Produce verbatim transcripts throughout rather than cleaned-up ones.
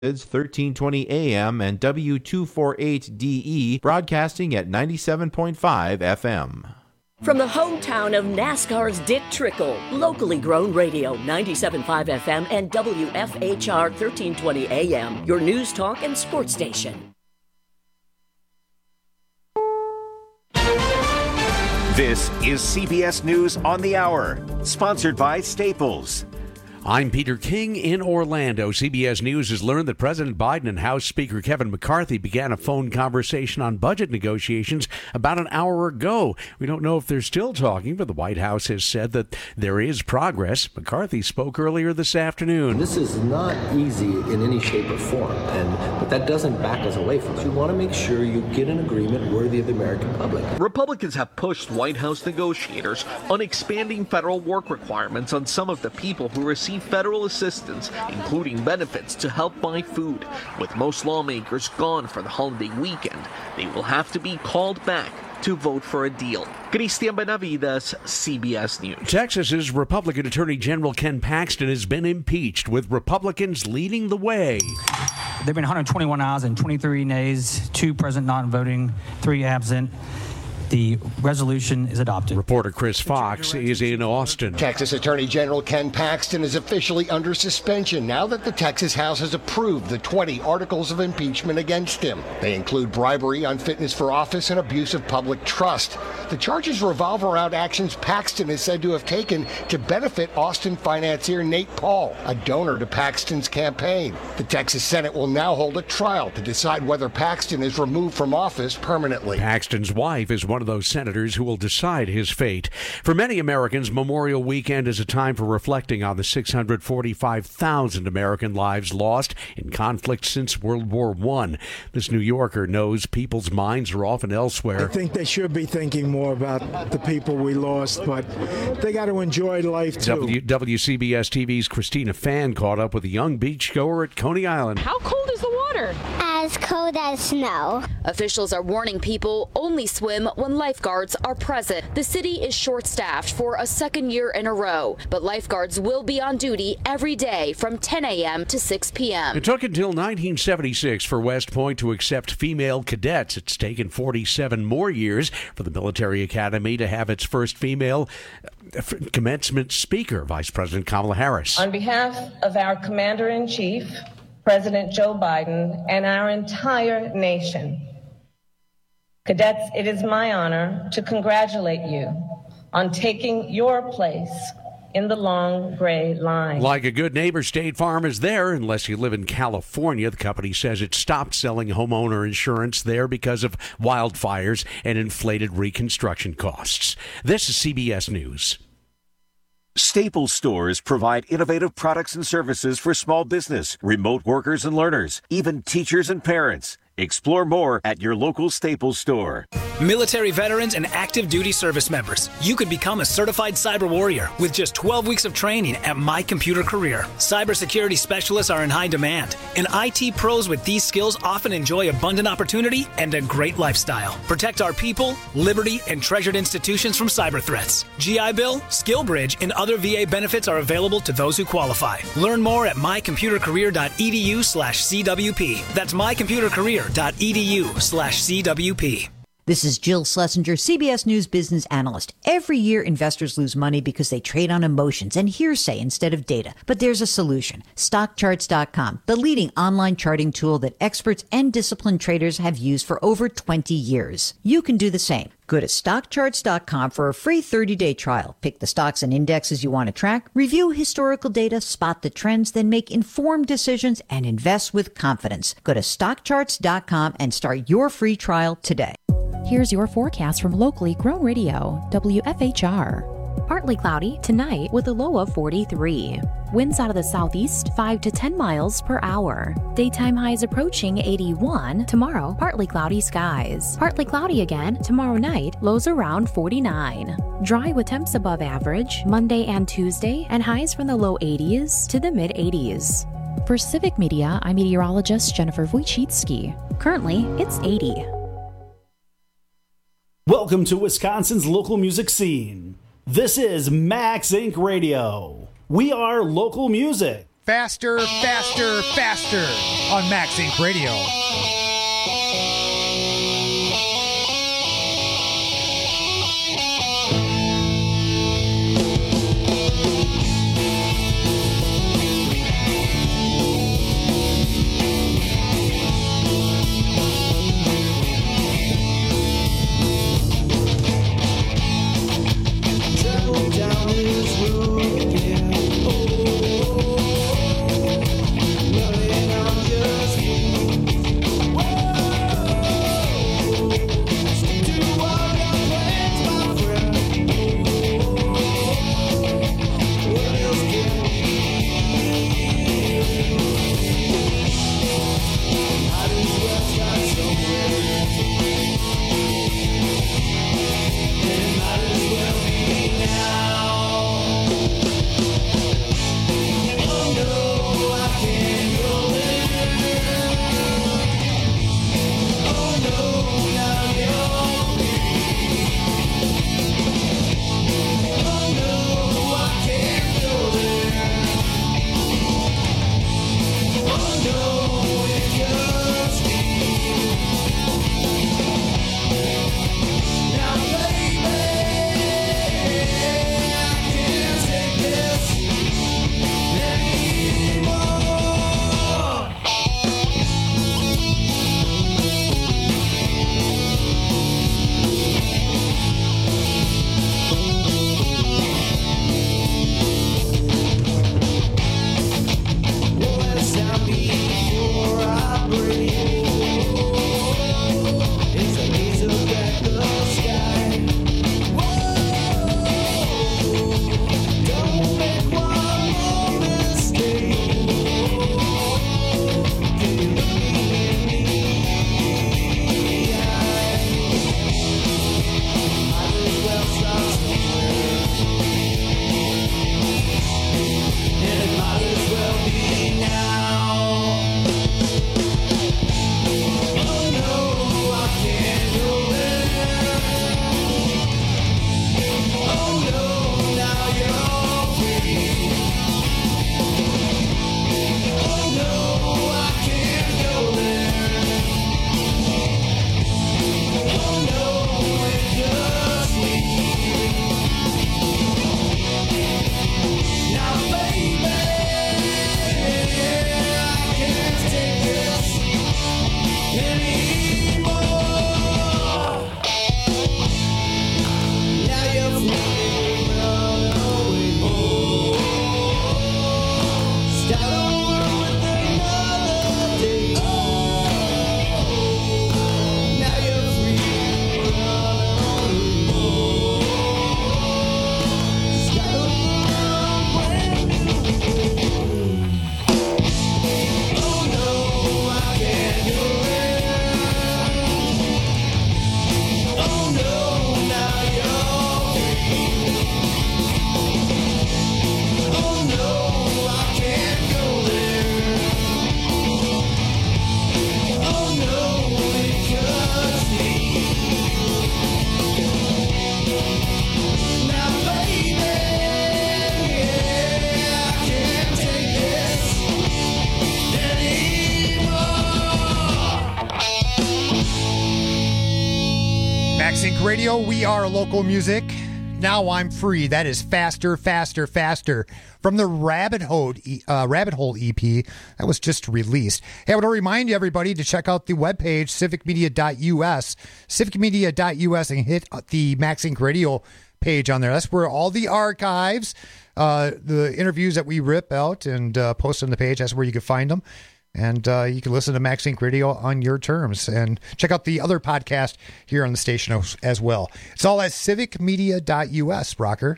thirteen twenty A M and W two forty-eight D E, broadcasting at ninety-seven point five F M. From the hometown of NASCAR's Dick Trickle, locally grown radio, ninety-seven point five F M and W F H R thirteen twenty A M, your news, talk, and sports station. This is C B S News on the Hour, sponsored by Staples. I'm Peter King in Orlando. C B S News has learned that President Biden and House Speaker Kevin McCarthy began a phone conversation on budget negotiations about an hour ago. We don't know if they're still talking, but the White House has said that there is progress. McCarthy spoke earlier this afternoon. This is not easy in any shape or form, and but that doesn't back us away from it. You want to make sure you get an agreement worthy of the American public. Republicans have pushed White House negotiators on expanding federal work requirements on some of the people who receive federal assistance, including benefits to help buy food. With most lawmakers gone for the holiday weekend, they will have to be called back to vote for a deal. Cristian Benavides, C B S News. Texas's Republican Attorney General Ken Paxton has been impeached, with Republicans leading the way. There have been one hundred twenty-one ayes and twenty-three nays, two present not voting, three absent. The resolution is adopted. Reporter Chris Fox is in Austin. Texas Attorney General Ken Paxton is officially under suspension now that the Texas House has approved the twenty articles of impeachment against him. They include bribery, unfitness for office, and abuse of public trust. The charges revolve around actions Paxton is said to have taken to benefit Austin financier Nate Paul, a donor to Paxton's campaign. The Texas Senate will now hold a trial to decide whether Paxton is removed from office permanently. Paxton's wife is one of those senators who will decide his fate. For many Americans, Memorial Weekend is a time for reflecting on the six hundred forty-five thousand American lives lost in conflict since World War One. This New Yorker knows people's minds are often elsewhere. I think they should be thinking more about the people we lost, but they got to enjoy life too. W- W C B S T V's Christina Fan caught up with a young beachgoer at Coney Island. How cold is the water? As cold as snow. Officials are warning people only swim when lifeguards are present. The city is short-staffed for a second year in a row, but lifeguards will be on duty every day from ten a.m. to six p.m. It took until nineteen seventy-six for West Point to accept female cadets. It's taken forty-seven more years for the military academy to have its first female commencement speaker, Vice President Kamala Harris. On behalf of our Commander-in-Chief, President Joe Biden, and our entire nation, cadets, it is my honor to congratulate you on taking your place in the long gray line. Like a good neighbor, State Farm is there, unless you live in California. The company says it stopped selling homeowner insurance there because of wildfires and inflated reconstruction costs. This is C B S News. Staples stores provide innovative products and services for small business, remote workers and learners, even teachers and parents. Explore more at your local Staples store. Military veterans and active duty service members, you could become a certified cyber warrior with just twelve weeks of training at My Computer Career. Cybersecurity specialists are in high demand, and I T pros with these skills often enjoy abundant opportunity and a great lifestyle. Protect our people, liberty, and treasured institutions from cyber threats. G I Bill, SkillBridge, and other V A benefits are available to those who qualify. Learn more at mycomputercareer.edu slash CWP. That's mycomputercareer.edu slash CWP. This is Jill Schlesinger, C B S News business analyst. Every year, investors lose money because they trade on emotions and hearsay instead of data. But there's a solution. stock charts dot com, the leading online charting tool that experts and disciplined traders have used for over twenty years. You can do the same. Go to stock charts dot com for a free thirty-day trial. Pick the stocks and indexes you want to track, review historical data, spot the trends, then make informed decisions and invest with confidence. Go to stock charts dot com and start your free trial today. Here's your forecast from locally grown radio, W F H R. Partly cloudy tonight with a low of forty-three. Winds out of the southeast five to ten miles per hour. Daytime highs approaching eighty-one. Tomorrow, partly cloudy skies. Partly cloudy again tomorrow night, lows around forty-nine. Dry with temps above average Monday and Tuesday, and highs from the low eighties to the mid eighties. For Civic Media, I'm meteorologist Jennifer Wojcicki. Currently, it's eighty. Welcome to Wisconsin's local music scene. This is Max Incorporated. Radio. We are local music. Faster, faster, faster on Max Inc Radio. Down this road again. Oh, running on just stick to all your plans, my friend. What else can might as well start somewhere. And might as well be now. Radio, we are local music. Now I'm free. That is Faster, Faster, Faster from the Rabbit Hole, uh, Rabbit Hole E P that was just released. Hey, I want to remind you, everybody, to check out the webpage, civic media dot U S, civic media dot U S, and hit the Max Inc Radio page on there. That's where all the archives, uh, the interviews that we rip out and uh, post on the page, that's where you can find them. And uh, you can listen to Max Inc Radio on your terms. And check out the other podcast here on the station as well. It's all at civic media dot U S, Rocker.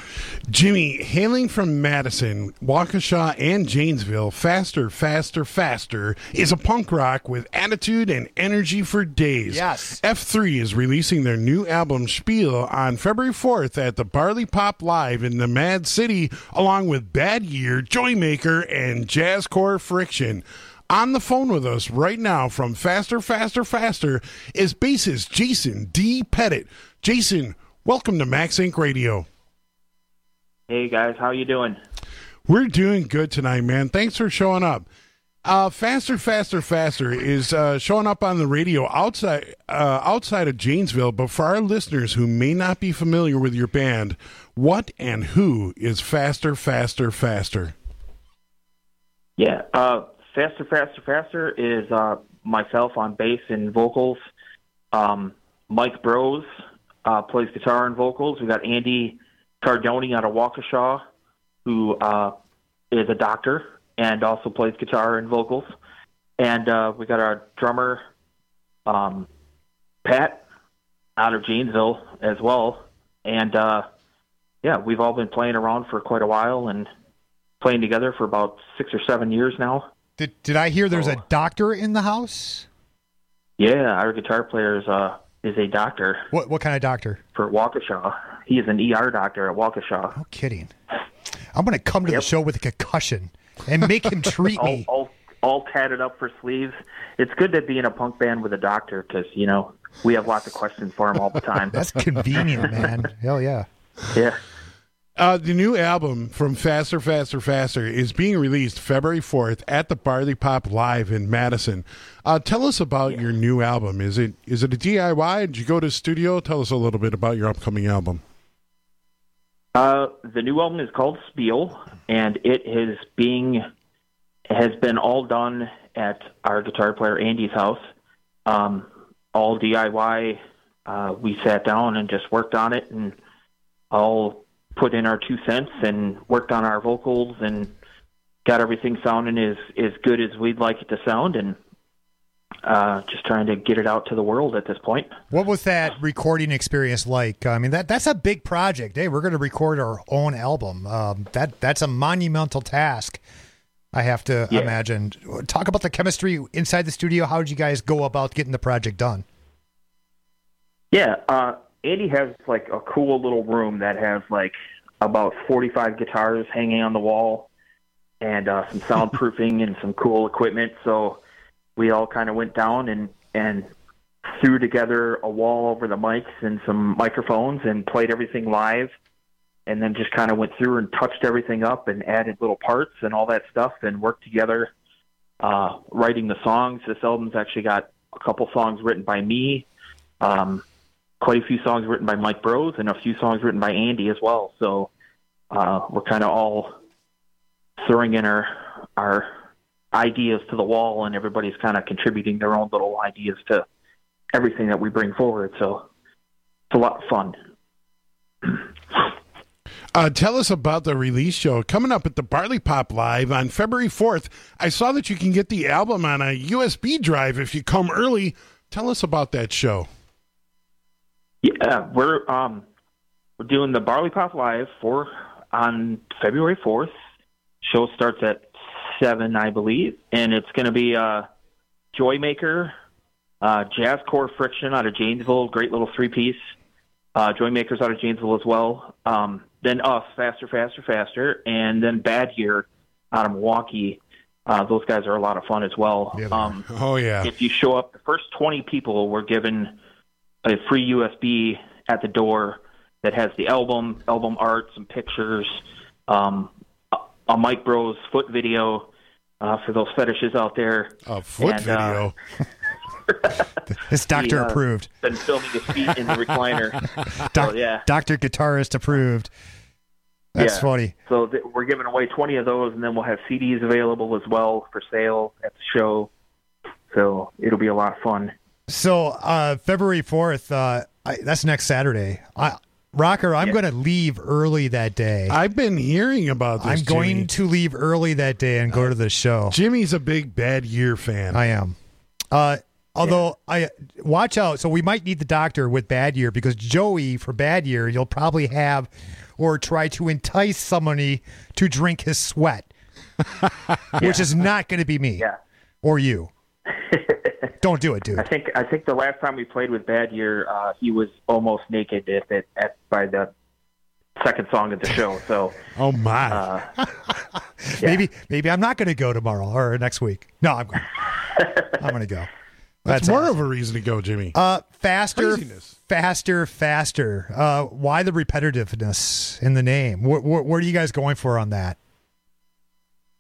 Jimmy, hailing from Madison, Waukesha, and Janesville, Faster, Faster, Faster is a punk rock with attitude and energy for days. Yes. F three is releasing their new album Spiel on February fourth at the Barley Pop Live in the Mad City, along with Bad Year, Joymaker, and Jazzcore Friction. On the phone with us right now from Faster, Faster, Faster is bassist Jason D. Pettit. Jason, welcome to Max Inc Radio. Hey guys, how you doing? We're doing good tonight, man. Thanks for showing up. Uh, Faster, Faster, Faster is uh, showing up on the radio outside uh, outside of Janesville. But for our listeners who may not be familiar with your band, what and who is Faster, Faster, Faster? Yeah, uh, Faster, Faster, Faster is uh, myself on bass and vocals. Um, Mike Bros uh, plays guitar and vocals. We got Andy Cardoni out of Waukesha, who uh, is a doctor and also plays guitar and vocals. And uh, we got our drummer, um, Pat, out of Janesville as well. And, uh, yeah, we've all been playing around for quite a while and playing together for about six or seven years now. Did Did I hear there's so, a doctor in the house? Yeah, our guitar player is, uh, is a doctor. What What kind of doctor? For Waukesha. He is an E R doctor at Waukesha. No kidding. I'm going to come to Yep. the show with a concussion and make him treat all, me. all, all tatted up for sleeves. It's good to be in a punk band with a doctor because, you know, we have lots of questions for him all the time. That's convenient, man. Hell yeah. Yeah. Uh, the new album from Faster, Faster, Faster is being released February fourth at the Barley Pop Live in Madison. Uh, tell us about yeah. your new album. Is it is it a D I Y? Did you go to the studio? Tell us a little bit about your upcoming album. Uh, the new album is called Spiel, and it is being has been all done at our guitar player Andy's house. Um, all D I Y. Uh, we sat down and just worked on it, and all put in our two cents and worked on our vocals and got everything sounding as as good as we'd like it to sound, and uh, just trying to get it out to the world at this point. What was that recording experience like? I mean, that that's a big project. Hey, we're going to record our own album. Um, that that's a monumental task, I have to yeah. imagine. Talk about the chemistry inside the studio. How did you guys go about getting the project done? Yeah, uh, Andy has like a cool little room that has like about forty-five guitars hanging on the wall and uh, some soundproofing and some cool equipment. So we all kind of went down and, and threw together a wall over the mics and some microphones and played everything live, and then just kind of went through and touched everything up and added little parts and all that stuff and worked together uh, writing the songs. This album's actually got a couple songs written by me, um, quite a few songs written by Mike Bros, and a few songs written by Andy as well. So uh, we're kind of all throwing in our our ideas to the wall, and everybody's kind of contributing their own little ideas to everything that we bring forward. So it's a lot of fun. Uh, tell us about the release show coming up at the Barley Pop Live on February fourth. I saw that you can get the album on a U S B drive if you come early. Tell us about that show. Yeah, we're um, we're doing the Barley Pop Live for on February fourth. Show starts at seven, I believe, and it's going to be uh, Joymaker, uh, Jazz Core Friction out of Janesville, great little three-piece. Uh, Joymakers out of Janesville as well. Um, then us, Faster, Faster, Faster, and then Bad Year out of Milwaukee. Uh, those guys are a lot of fun as well. Yeah, um, oh, yeah. If you show up, the first twenty people were given a free U S B at the door that has the album, album art, some pictures, um, a, a Mike Bros foot video uh, for those fetishes out there. A foot and, video? Uh, It's doctor he, uh, approved. Been filming his feet in the recliner. Doc, so, yeah. Doctor Guitarist approved. That's yeah. funny. So th- we're giving away twenty of those, and then we'll have C Ds available as well for sale at the show. So it'll be a lot of fun. So uh, February fourth, uh, I, that's next Saturday. I, Rocker, I'm Yeah. going to leave early that day. I've been hearing about this, I'm going Jimmy. to leave early that day and go to the show. Jimmy's a big Bad Year fan. I am. Uh, although, I watch out. So we might need the doctor with Bad Year, because Joey, for Bad Year, you'll probably have or try to entice somebody to drink his sweat, which is not going to be me Yeah. or you. Don't do it, dude. I think I think the last time we played with Bad Year, uh, he was almost naked at, at, at by the second song of the show. So, oh my, uh, yeah. maybe maybe I'm not going to go tomorrow or next week. No, I'm going. I'm going to go. That's, That's more awesome. of a reason to go, Jimmy. Uh, faster, Craziness. faster, faster. Uh, why the repetitiveness in the name? What, what, what are you guys going for on that?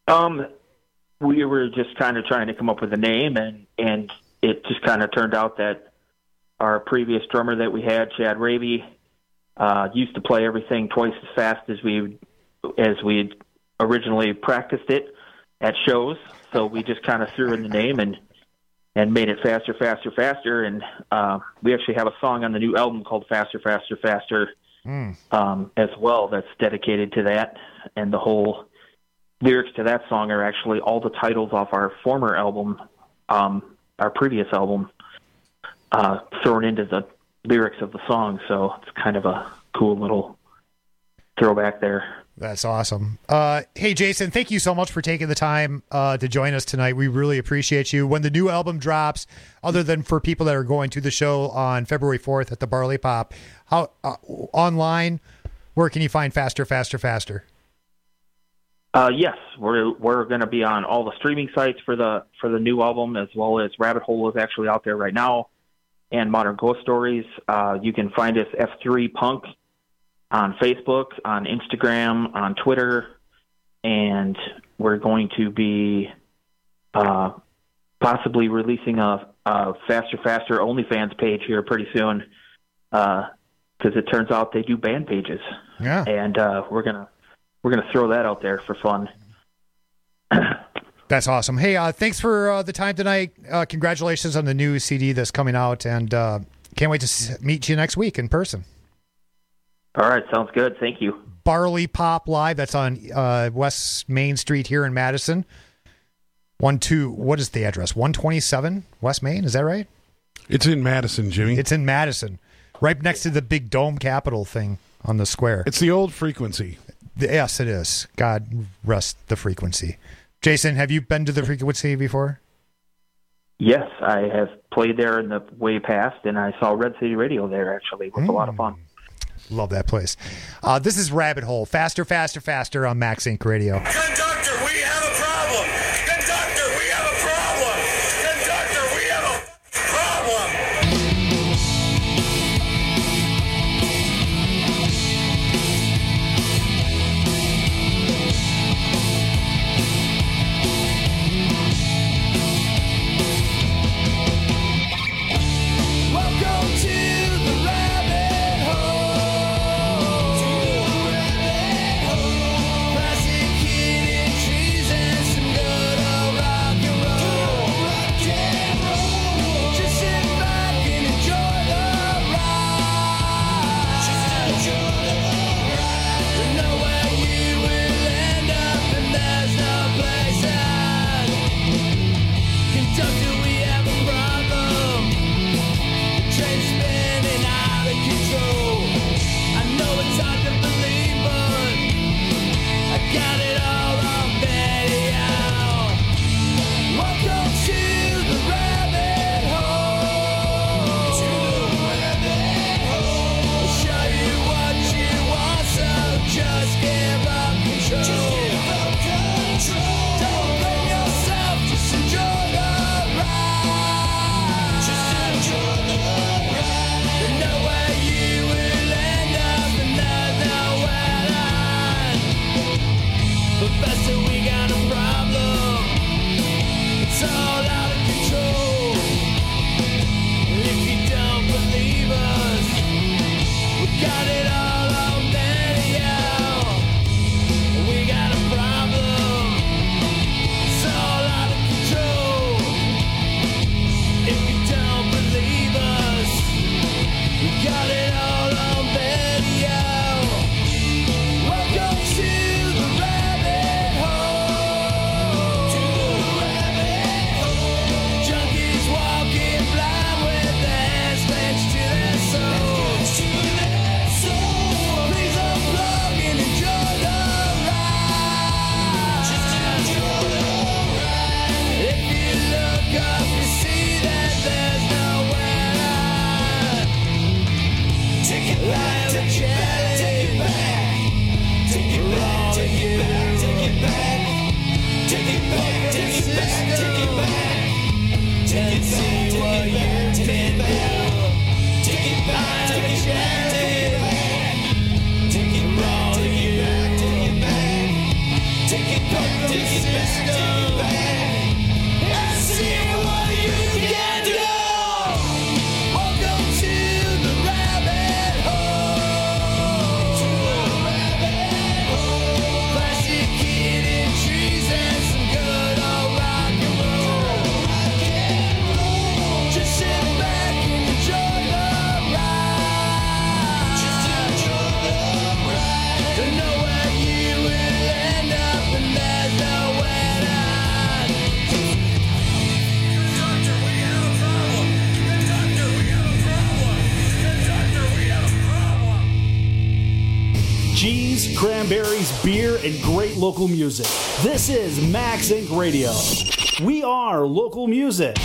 Um, we were just kind of trying to come up with a name, and, and it just kind of turned out that our previous drummer that we had, Chad Raby, uh, used to play everything twice as fast as we as we originally practiced it at shows. So we just kind of threw in the name and and made it faster, faster, faster. And uh, we actually have a song on the new album called Faster, Faster, Faster Mm. um, as well that's dedicated to that. And the whole lyrics to that song are actually all the titles off our former album, um, our previous album, uh, thrown into the lyrics of the song. So it's kind of a cool little throwback there. That's awesome. Uh, hey, Jason, thank you so much for taking the time uh, to join us tonight. We really appreciate you. When the new album drops, other than for people that are going to the show on February fourth at the Barley Pop, how uh, online, where can you find Faster, Faster, Faster? Uh, yes, we're we're going to be on all the streaming sites for the for the new album, as well as Rabbit Hole is actually out there right now, and Modern Ghost Stories. Uh, you can find us F three Punk on Facebook, on Instagram, on Twitter, and we're going to be uh, possibly releasing a, a Faster Faster OnlyFans page here pretty soon, because uh, it turns out they do band pages. Yeah, and uh, we're gonna we're gonna throw that out there for fun. That's awesome. Hey, uh, thanks for uh, the time tonight. Uh, congratulations on the new C D that's coming out, and uh, can't wait to s- meet you next week in person. All right, sounds good. Thank you. Barley Pop Live. That's on uh, West Main Street here in Madison. One two. What is the address? One twenty seven West Main. Is that right? It's in Madison, Jimmy. It's in Madison, right next to the big dome Capitol thing on the square. It's the old Frequency. Yes, it is. God rest the Frequency. Jason, have you been to the Frequency before? Yes, I have played there in the way past, and I saw Red City Radio there. Actually, it was mm. a lot of fun. Love that place. Uh, this is Rabbit Hole. Faster, faster, faster on Max Inc Radio. Conductor, we have a problem. Conductor, we have a problem. Conductor, we have a problem. Welcome to the rabbit hole. To the rabbit hole. Prosecuting trees and some good old rock and roll. Rock and roll. Just sit back and enjoy the ride. Just enjoy the ride. You know where you will end up, and there's no place at. Conductor, we have a problem. Train's spinning out of control. I know it's hard to believe, but I got it all on video. Welcome to the rabbit hole. To the rabbit hole. I'll show you what you want, so just give up control. Just give up control. Don't blame yourself, just enjoy the ride. Just enjoy the ride. You know where you will end up, and there's nowhere to hide. Professor, we got a problem. It's all out of control. If you don't believe us, we got it all on video. We got a problem. It's all out of control. If you don't believe us, we got it all on video. Welcome to the rabbit hole. To the rabbit hole. Junkies walking blind with their hands clenched to their souls. To their souls. Please unplug and enjoy the ride. Just enjoy the ride. If you look up, you see that there's nowhere to hide. Take it back, take it back, take it back. Take it back, take it back, take it back. Take it back, take it back, take it back. Take it back, take it back, take it back. Take it back, take it back, take it back. Take it back, take it back, take it back. Take it back, take it back. cranberries, beer, and great local music. This is Max Incorporated. Radio. We are local music.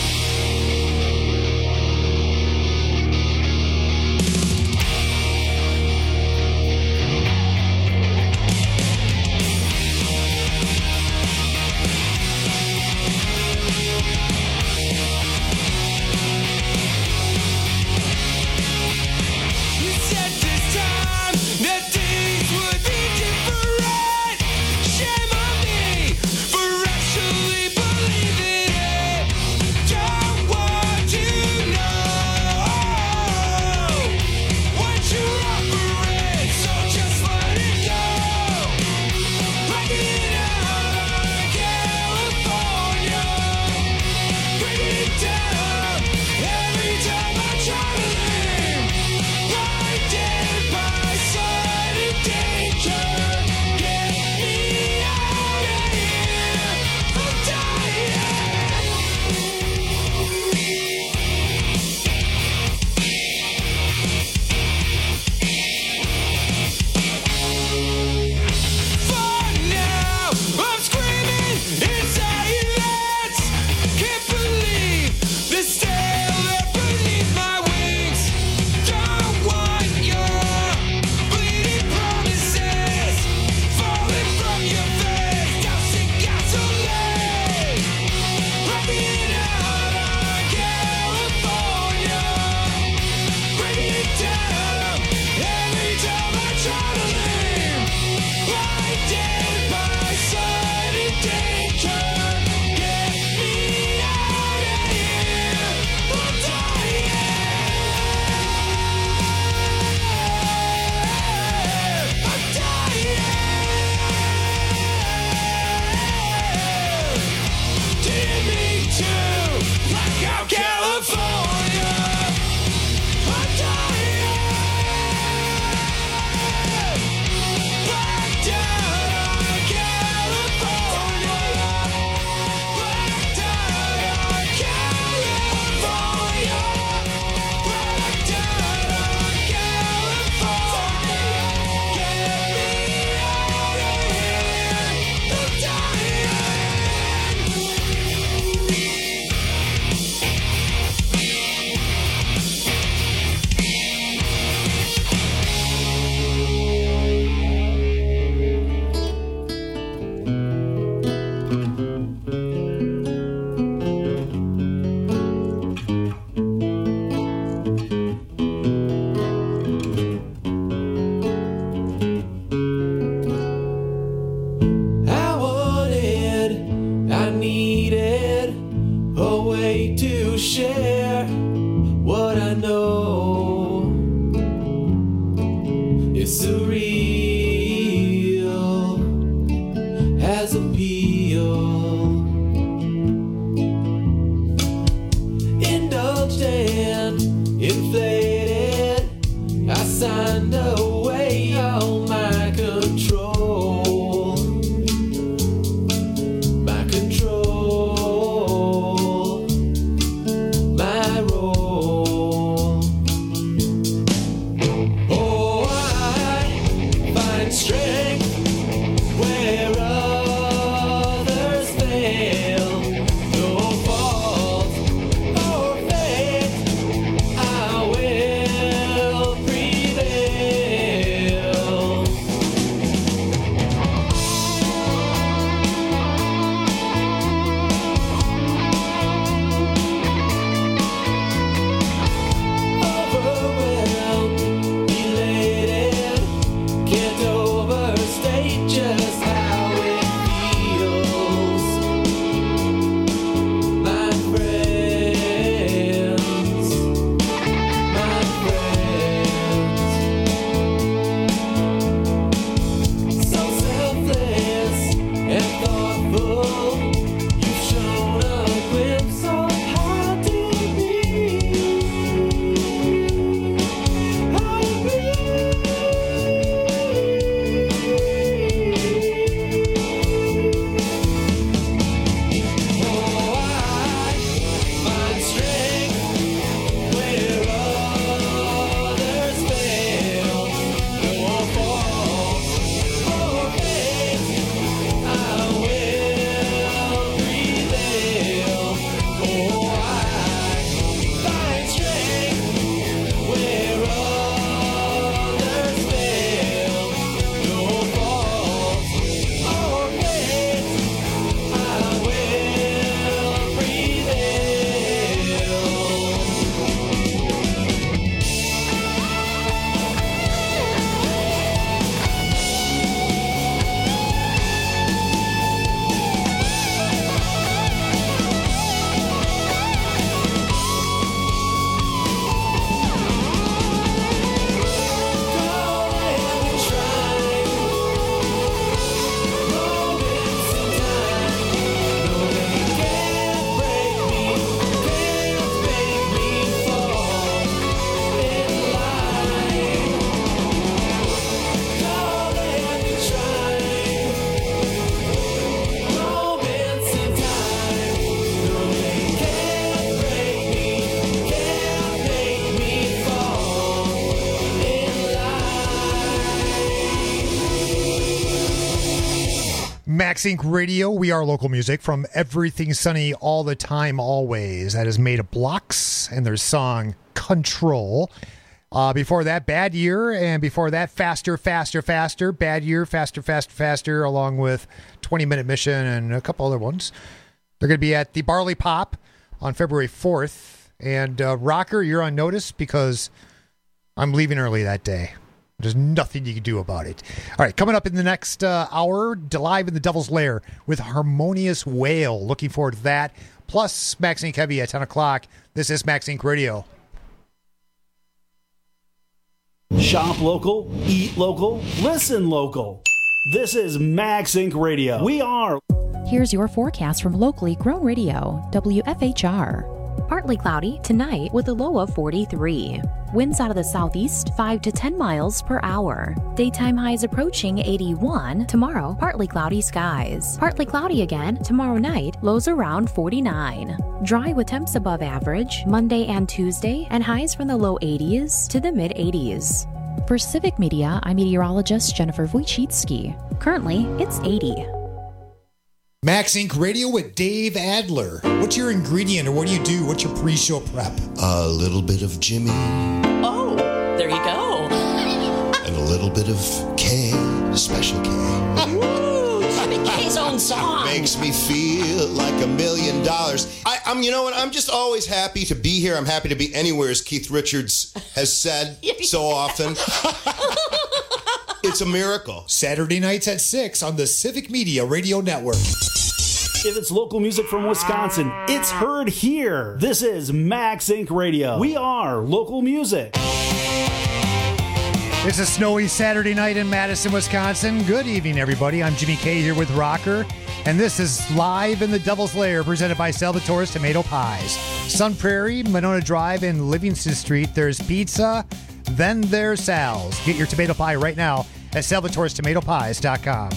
Max Incorporated. Radio. We are local music from Everything Sunny All the Time Always. That is Made of Blocks and their song Control. Uh, before that, Bad Year, and before that, Faster, Faster, Faster. Bad Year, Faster, Faster, Faster, along with twenty minute Mission and a couple other ones. They're going to be at the Barley Pop on February fourth. And uh, Rocker, you're on notice because I'm leaving early that day. There's nothing you can do about it. All right, coming up in the next uh, hour, live in the Devil's Lair with Harmonious Whale. Looking forward to that. Plus, Max Inc Heavy at ten o'clock. This is Max Inc Radio. Shop local, eat local, listen local. This is Max Inc Radio. We are. Here's your forecast from locally grown radio, W F H R. Partly cloudy tonight with a low of forty-three. Winds out of the southeast five to ten miles per hour. Daytime highs approaching eighty-one. Tomorrow, partly cloudy skies. Partly cloudy again tomorrow night, lows around forty-nine. Dry with temps above average Monday and Tuesday, and highs from the low eighties to the mid eighties. For Civic Media, I'm meteorologist Jennifer Wojcicki. Currently, it's eighty. Max Inc Radio with Dave Adler. What's your ingredient or what do you do? What's your pre-show prep? A little bit of Jimmy. Oh, there you go. And a little bit of K, Special K. Ooh, Jimmy K's own song. Makes me feel like a million dollars. I, I'm, you know what? I'm just always happy to be here. I'm happy to be anywhere, as Keith Richards has said so often. It's a miracle. Saturday nights at six on the Civic Media Radio Network. If it's local music from Wisconsin, it's heard here. This is Max Inc Radio. We are local music. It's a snowy Saturday night in Madison, Wisconsin. Good evening, everybody. I'm Jimmy K here with Rocker, and this is Live in the Devil's Lair, presented by Salvatore's Tomato Pies. Sun Prairie, Monona Drive, and Livingston Street. There's pizza, then there's Sal's. Get your tomato pie right now at salvatores tomato pies dot com.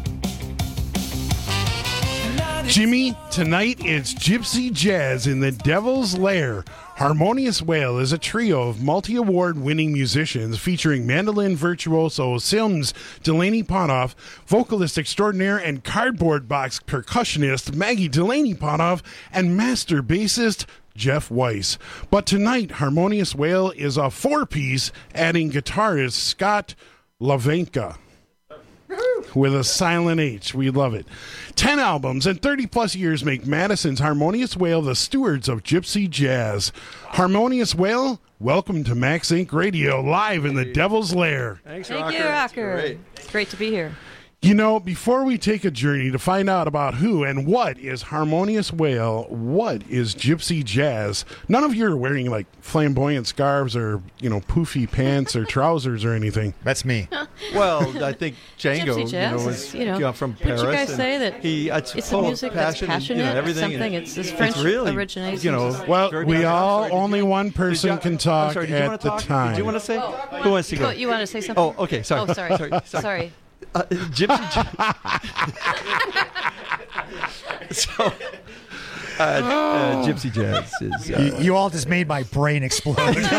Jimmy, tonight it's Gypsy Jazz in the Devil's Lair. Harmonious Whale is a trio of multi-award winning musicians featuring mandolin virtuoso Sims Delaney Ponoff, vocalist extraordinaire and cardboard box percussionist Maggie Delaney Ponoff, and master bassist Jeff Weiss. But tonight, Harmonious Whale is a four-piece, adding guitarist Scott Lavenka with a silent H. We love it. Ten albums and thirty-plus years make Madison's Harmonious Whale the stewards of Gypsy Jazz. Harmonious Whale, welcome to Max Inc Radio, live in the Devil's Lair. Thanks, Thank Rocker. you, Rocker. Great. It's great to be here. You know, before we take a journey to find out about who and what is Harmonious Whale, what is Gypsy Jazz, none of you are wearing, like, flamboyant scarves or, you know, poofy pants or trousers or anything. That's me. Well, I think Django, Gypsy you Jazz know, was is, you know, you know, from Paris. Would you guys say that he, it's, it's full a music of passion that's passionate, and, you know, everything. something, and it's this French it's really, originates. you know, well, we all, sorry, only you, one person you, can talk sorry, at the talk? time. Did you want to say? Oh, Who wants to go? You want to say something? Oh, okay, sorry. Oh, sorry. sorry, sorry. sorry. Uh, Gypsy Jazz. so, uh, uh, Gypsy Jazz is. Uh, you, you all just made my brain explode.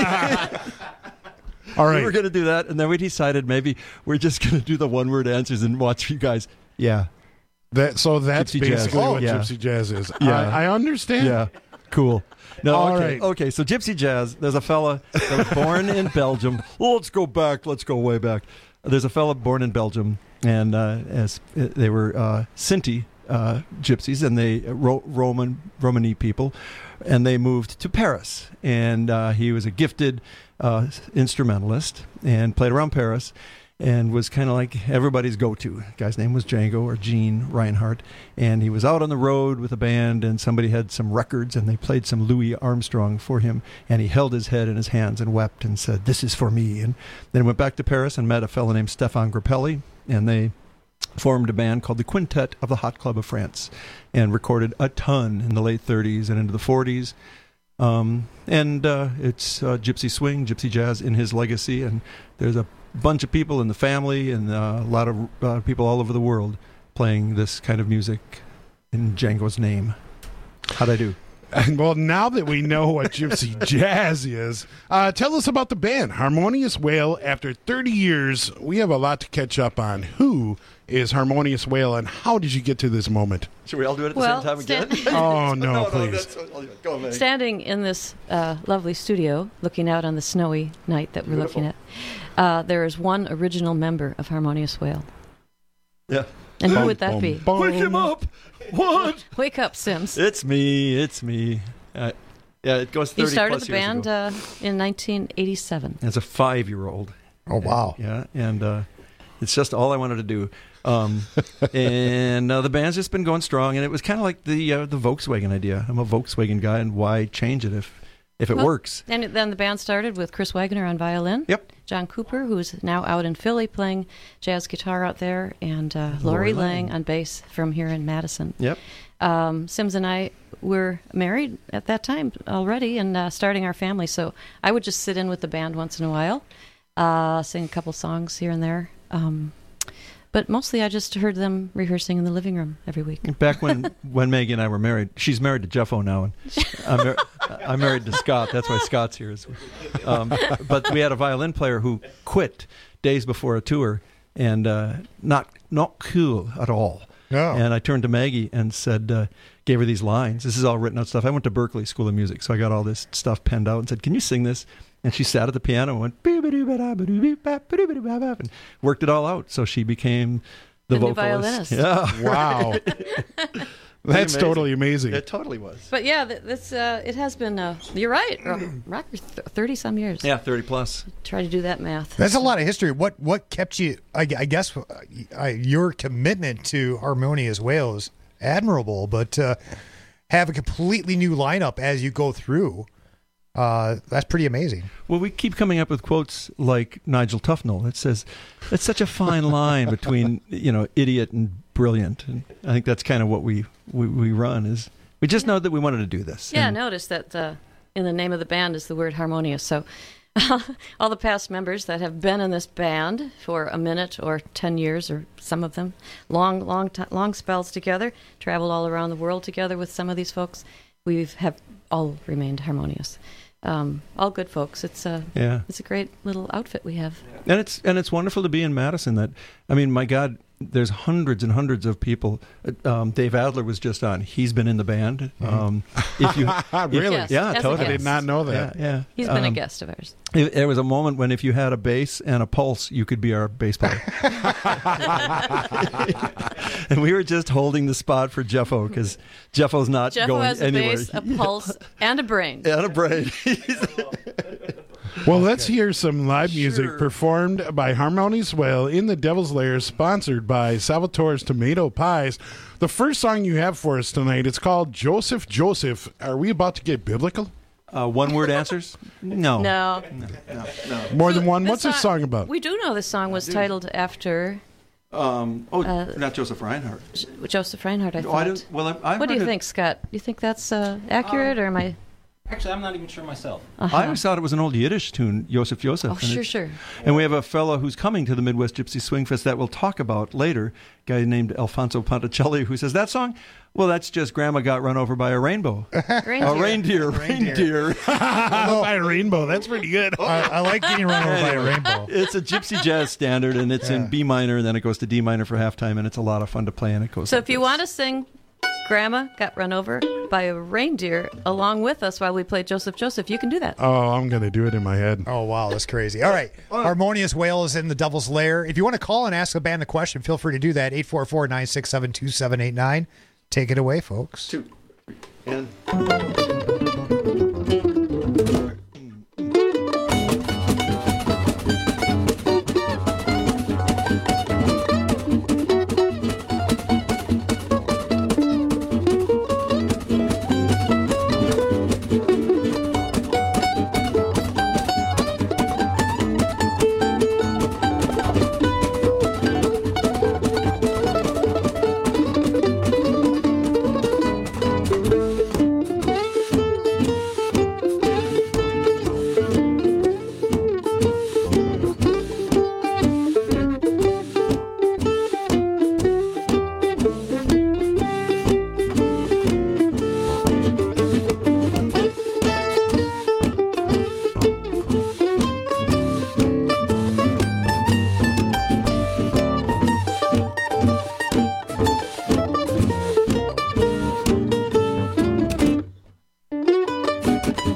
All right. We were going to do that, and then we decided maybe we're just going to do the one-word answers and watch you guys. Yeah. That so that's Gypsy basically Jazz. what Yeah. Gypsy Jazz is. Yeah. I, I understand. Yeah. Cool. No, All okay. right. Okay, so Gypsy Jazz, there's a fella that was born in Belgium. Well, let's go back. Let's go way back. There's a fella born in Belgium, and uh, as they were uh, Sinti uh, gypsies, and they Ro- Roman Romani people, and they moved to Paris. And uh, he was a gifted uh, instrumentalist and played around Paris, and was kind of like everybody's go-to. The guy's name was Django or Gene Reinhardt, and he was out on the road with a band, and somebody had some records, and they played some Louis Armstrong for him, and he held his head in his hands and wept and said, "This is for me." And then went back to Paris and met a fellow named Stéphane Grappelli, and they formed a band called the Quintet of the Hot Club of France, and recorded a ton in the late thirties and into the forties. Um, and uh, it's uh, gypsy swing, gypsy jazz in his legacy, and there's a bunch of people in the family and uh, a lot of uh, people all over the world playing this kind of music in Django's name. How'd I do? And well, now that we know what Gypsy Jazz is, uh, tell us about the band Harmonious Whale. After thirty years, we have a lot to catch up on. Who is Harmonious Whale, and how did you get to this moment? Should we all do it at the Well, same time again? stand- Oh, no, no, please. that's- go, Meg. Standing in this uh, lovely studio, looking out on the snowy night that we're Beautiful. looking at, uh, there is one original member of Harmonious Whale. Yeah. And who Bum, would that bum, be? bum. Wake him up! What? Wake up, Sims. It's me. It's me. Uh, yeah, it goes thirty He started plus the years band ago. uh, in nineteen eighty-seven. As a five-year-old. Oh, wow. Yeah, and uh, it's just all I wanted to do. Um, and uh, the band's just been going strong, and it was kind of like the uh, the Volkswagen idea. I'm a Volkswagen guy, and why change it if if it Well, works? And then the band started with Chris Wagner on violin. Yep. John Cooper, who's now out in Philly playing jazz guitar out there, and uh, Lori Lori Lang. Lang on bass from here in Madison. Yep. Um, Sims and I were married at that time already and uh, starting our family, so I would just sit in with the band once in a while, uh, sing a couple songs here and there. Um, but mostly I just heard them rehearsing in the living room every week. Back when, when Maggie and I were married, she's married to Jeffo now, and I'm, mar- I'm married to Scott. That's why Scott's here. Um, but we had a violin player who quit days before a tour, and uh, not not cool at all. No. And I turned to Maggie and said, uh, gave her these lines. This is all written out stuff. I went to Berkeley School of Music, so I got all this stuff penned out and said, "Can you sing this?" And she sat at the piano and went and worked it all out. So she became the, The new vocalist. violinist. Yeah. Wow. That's amazing. totally amazing. It totally was. But yeah, th- this uh, it has been. Uh, you're right, Rock, thirty some years. Yeah, thirty plus. Try to do that math. That's a lot of history. What what kept you? I, I guess uh, I, your commitment to Harmonious Whale is admirable, but uh, have a completely new lineup as you go through. Uh, that's pretty amazing. Well, we keep coming up with quotes like Nigel Tufnell. It says, "It's such a fine line between you know idiot and brilliant." And I think that's kind of what we, we, we run. Is we just know that we wanted to do this. Yeah, And- notice that uh, in the name of the band is the word harmonious. So all the past members that have been in this band for a minute or ten years, or some of them, long, long, t- long spells together, traveled all around the world together with some of these folks. We have all remained harmonious. Um, all good folks. It's a Yeah. it's a great little outfit we have. And it's and it's wonderful to be in Madison. That I mean, my God, there's hundreds and hundreds of people. Um, Dave Adler was just on. He's been in the band. Um, if you Really? Yes, yeah, as a totally. I did not know that. Yeah, yeah. He's been a Um, guest of ours. it- There was a moment when if you had a bass and a pulse, you could be our bass player. And we were just holding the spot for Jeffo because Jeffo's not Jeff going has a anywhere. bass, a pulse, and a brain. And a brain. Well, let's hear some live music performed by Harmonious Whale in the Devil's Lair, sponsored by Salvatore's Tomato Pies. The first song you have for us tonight, it's called Joseph, Joseph. Are we about to get biblical? Uh, one word answers? No. No. No. No. no. More than one? This What's this song about? We do know this song was titled after Um, oh, Uh, not Joseph Reinhardt. J- Joseph Reinhardt, I Oh, thought. I don't- well, I- I've what do you heard it- think, Scott? Do you think that's uh, accurate, or am I... Actually, I'm not even sure myself. Uh-huh. I always thought it was an old Yiddish tune, Joseph Joseph. Oh, and sure, it- sure. And we have a fellow who's coming to the Midwest Gypsy Swing Fest that we'll talk about later, a guy named Alfonso Ponticelli, who says, that song, well, that's just Grandma got run over by a rainbow. Reindeer. A reindeer, reindeer. By a rainbow. That's pretty good. I, I like getting run over by a rainbow. It's a gypsy jazz standard, and it's in B minor, and then it goes to D minor for halftime, and it's a lot of fun to play, and it goes So like if you this. want to sing Grandma Got Run Over by a Reindeer along with us while we play Joseph Joseph, you can do that. Oh, I'm going to do it in my head. Oh, wow, that's crazy. All right. Harmonious Whale is in the Devil's Lair. If you want to call and ask the band a question, feel free to do that. eight four four, nine six seven, two seven eight nine. Take it away, folks. Two. And...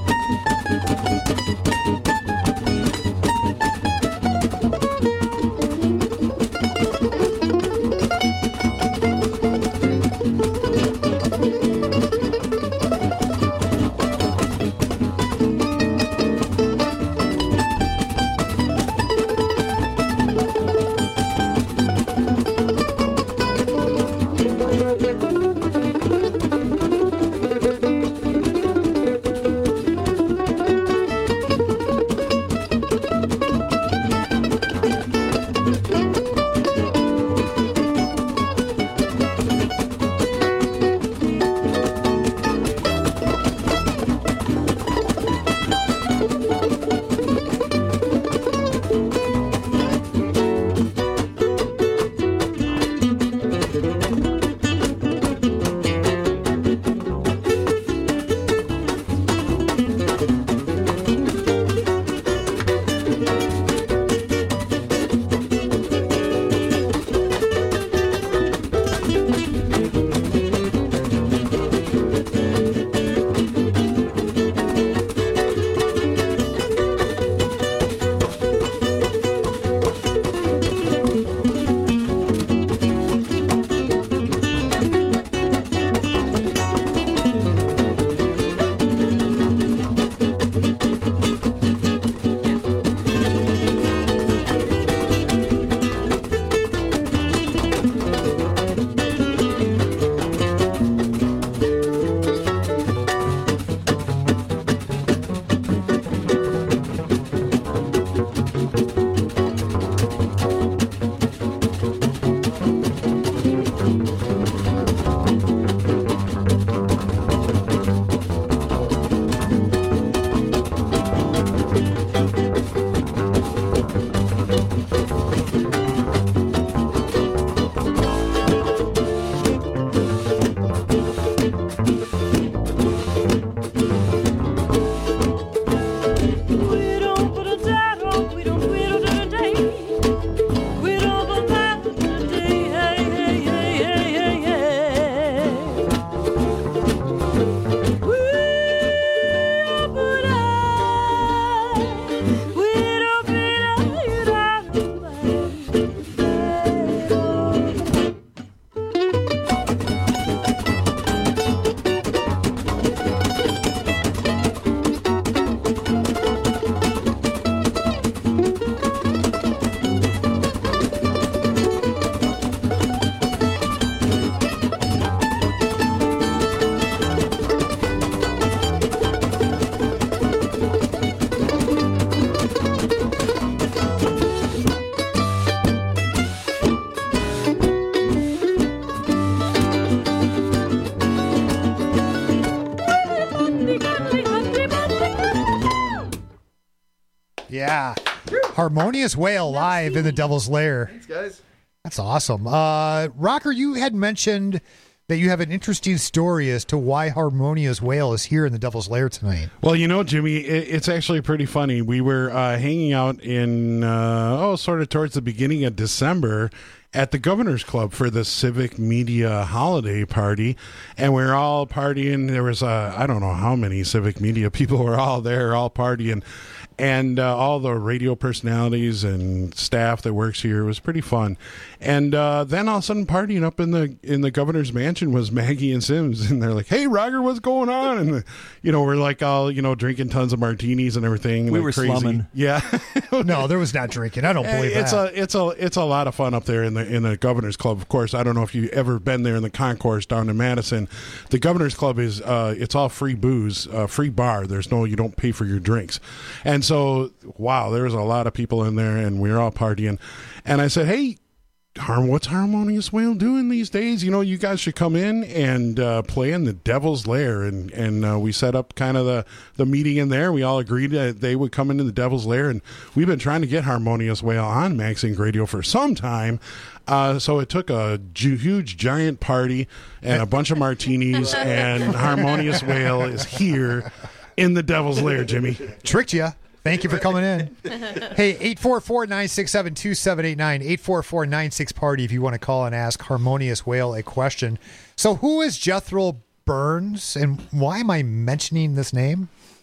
Yeah. Harmonious Whale live in the Devil's Lair. Thanks, guys. That's awesome. Uh, Rocker, you had mentioned that you have an interesting story as to why Harmonious Whale is here in the Devil's Lair tonight. Well, you know, Jimmy, it, it's actually pretty funny. We were uh, hanging out in, uh, oh, sort of towards the beginning of December at the Governor's Club for the Civic Media Holiday Party, and we were all partying. There was, uh, I don't know how many Civic Media people were all there, all partying, and uh, all the radio personalities and staff that works here. It was pretty fun. And uh, then all of a sudden, partying up in the in the governor's mansion was Maggie and Sims, and they're like, "Hey, Roger, what's going on?" And you know, we're like all you know drinking tons of martinis and everything. We like were crazy. slumming. Yeah. No, there was not drinking. I don't believe it's that. a it's a it's a lot of fun up there in the in the Governor's Club. Of course, I don't know if you've ever been there in the concourse down in Madison. The Governor's Club is uh, it's all free booze, uh, free bar. There's no you don't pay for your drinks, and so wow, there was a lot of people in there, and we were all partying. And I said, hey, Harm, what's Harmonious Whale doing these days? You know, you guys should come in and uh, play in the Devil's Lair. And and uh, we set up kind of the, the meeting in there. We all agreed that they would come into the Devil's Lair. And we've been trying to get Harmonious Whale on Max Inc Radio for some time. Uh, so it took a ju- huge, giant party and a bunch of martinis. And Harmonious Whale is here in the Devil's Lair, Jimmy. Tricked you. Thank you for coming in. Hey, eight four four, nine six seven, two seven eight nine, eight four four, nine six party if you want to call and ask Harmonious Whale a question. So who is Jethro Burns, and why am I mentioning this name?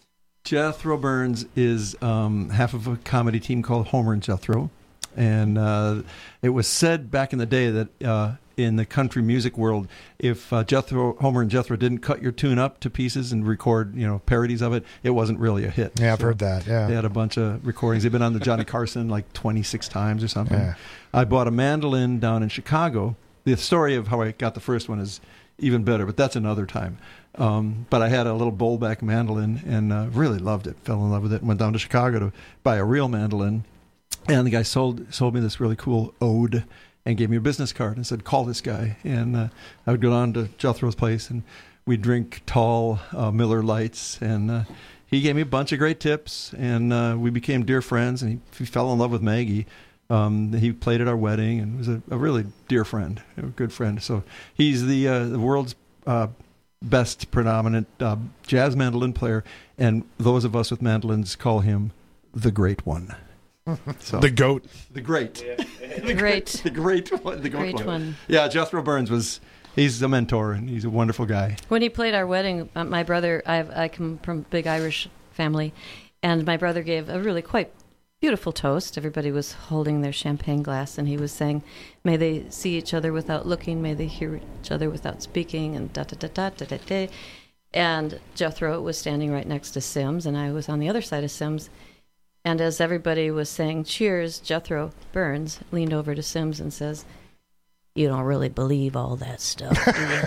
Jethro Burns is um, half of a comedy team called Homer and Jethro. And uh, it was said back in the day that uh, in the country music world, if uh, Jethro, Homer and Jethro didn't cut your tune up to pieces and record, you know, parodies of it, it wasn't really a hit. Yeah, I've So heard that. Yeah, they had a bunch of recordings. They've been on the Johnny Carson like twenty-six times or something. Yeah. I bought a mandolin down in Chicago. The story of how I got the first one is even better, but that's another time. Um, but I had a little bowlback mandolin and uh, really loved it. Fell in love with it. And went down to Chicago to buy a real mandolin. And the guy sold sold me this really cool ode and gave me a business card and said, call this guy. And uh, I would go down to Jethro's place and we'd drink tall uh, Miller Lights. And uh, he gave me a bunch of great tips. And uh, we became dear friends. And he, he fell in love with Maggie. Um, he played at our wedding and was a, a really dear friend, a good friend. So he's the, uh, the world's uh, best predominant uh, jazz mandolin player. And those of us with mandolins call him the Great One. So, the goat, the great, the great, the great one, the goat great one. one. Yeah, Jethro Burns was. He's a mentor and he's a wonderful guy. When he played our wedding, uh, my brother, I've, I come from a big Irish family, and my brother gave a really quite beautiful toast. Everybody was holding their champagne glass, and he was saying, "May they see each other without looking. May they hear each other without speaking." And da da da da da da da. And Jethro was standing right next to Sims, and I was on the other side of Sims. And as everybody was saying cheers, Jethro Burns leaned over to Sims and says, "You don't really believe all that stuff,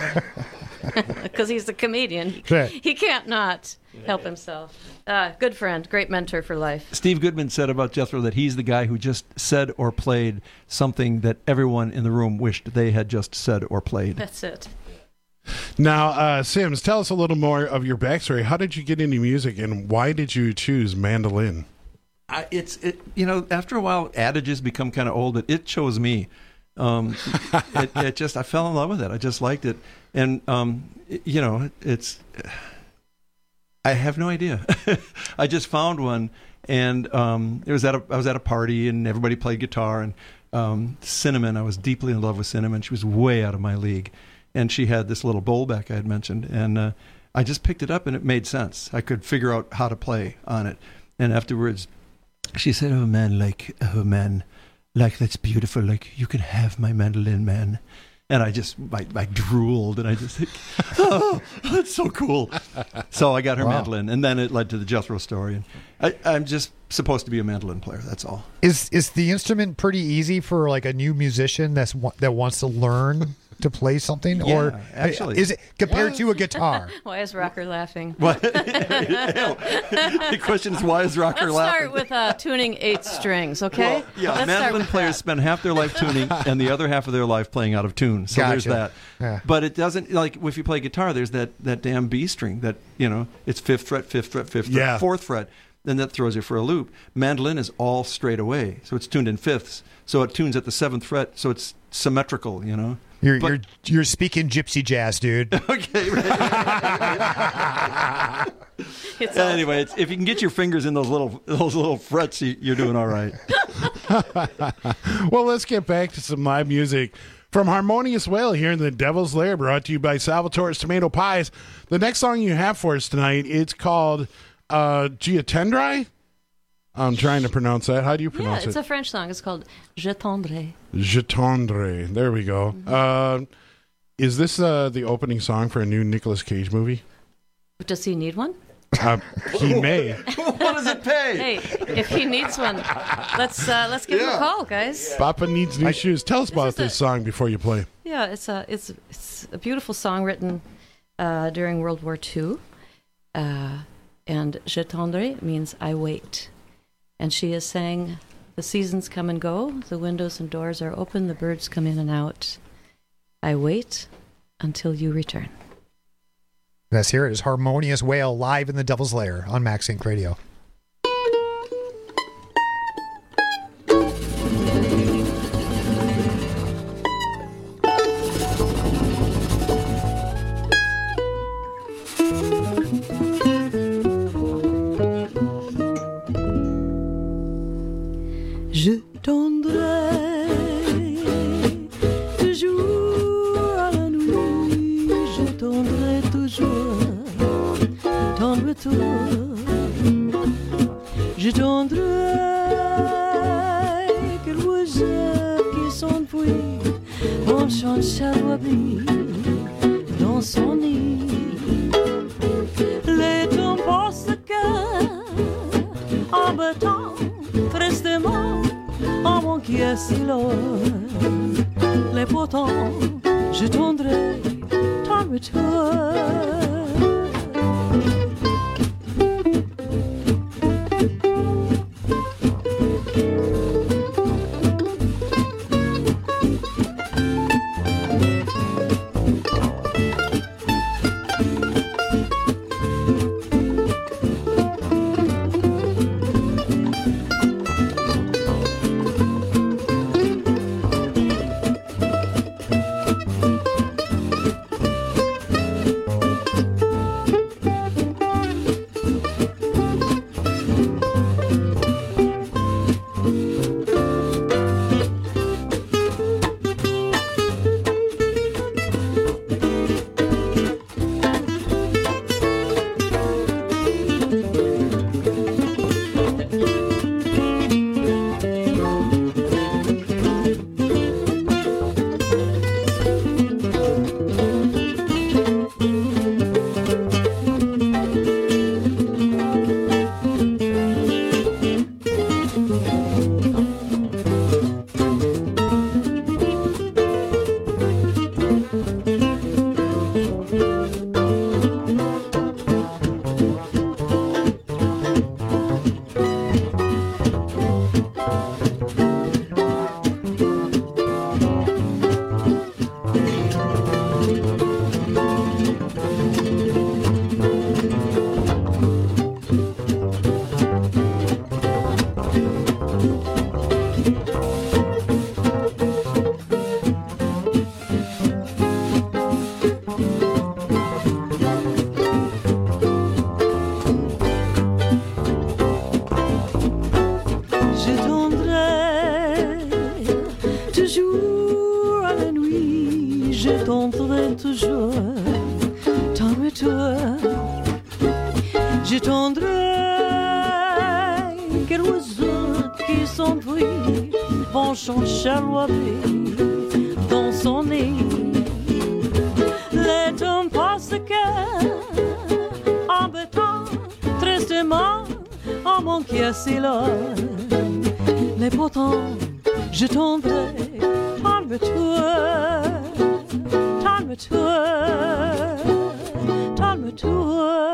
do you?" Because he's a comedian. He, Right. he can't not help himself. Uh, good friend, great mentor for life. Steve Goodman said about Jethro that he's the guy who just said or played something that everyone in the room wished they had just said or played. That's it. Now, uh, Sims, tell us a little more of your backstory. How did you get into music, and why did you choose mandolin? I, it's it, you know, after a while, adages become kind of old, but it chose me. Um, it, it just I fell in love with it. I just liked it, and um, it, you know, it's. I have no idea. I just found one, and um, it was at a I was at a party, and everybody played guitar, and um, Cinnamon. I was deeply in love with Cinnamon. She was way out of my league, and she had this little bowlback I had mentioned, and uh, I just picked it up, and it made sense. I could figure out how to play on it, and afterwards. She said, "Oh man, like oh man, like that's beautiful. Like you can have my mandolin, man." And I just I, I drooled, and I just think, "Oh, that's so cool." So I got her Wow. mandolin, and then it led to the Jethro story. And I, I'm just supposed to be a mandolin player. That's all. Is is the instrument pretty easy for like a new musician that's wa- that wants to learn to play something, Yeah, or actually. is it compared to a guitar? Why is Rocker laughing? What? The question is, why is Rocker Let's laughing? start with uh, tuning eight strings, okay? Well, yeah, Let's start mandolin with players that. spend half their life tuning and the other half of their life playing out of tune. So there's Gotcha. that. Yeah. But it doesn't, like, if you play guitar, there's that, that damn B string that, you know, it's fifth fret, fifth fret, fifth fret, Yeah. fourth fret. Then that throws you for a loop. Mandolin is all straight away. So it's tuned in fifths. So it tunes at the seventh fret. So it's symmetrical, you know? You're But- you're you're speaking gypsy jazz, dude. Okay. It's all- Anyway, it's, if you can get your fingers in those little those little frets, you, you're doing all right. Well, let's get back to some live music from Harmonious Whale here in the Devil's Lair, brought to you by Salvatore's Tomato Pies. The next song you have for us tonight, it's called uh, Giatendrai. I'm trying to pronounce that. How do you Yeah, pronounce it's it? a French song. It's called Je Tendrai. Giatendre. There we go. Mm-hmm. Uh, is this uh, the opening song for a new Nicolas Cage movie? Does he need one? Uh, he may. What does it pay? Hey, if he needs one, let's uh, let's give him a call, guys. Papa needs new shoes. Tell us about is this a- song before you play. Yeah, it's a it's it's a beautiful song written uh, during World War Two, uh, and Je tendrai means I wait, and she is saying the seasons come and go, the windows and doors are open, the birds come in and out. I wait until you return. Let's hear it. It's Harmonious Whale live in the Devil's Lair on Max Inc Radio. Je tendrai toujours à la nuit, je tendrai toujours, tendre-toi vent chante Charlois dans son nid. Les temps passent en battant tristement en mon qui est si loin. Les pourtant je tendrai ton retour. Charlois dans son nez. Les temps passent en bêtant tristement en mon cœur si loin. Mais pourtant je tomberai calme-toi, calme-toi, calme-toi.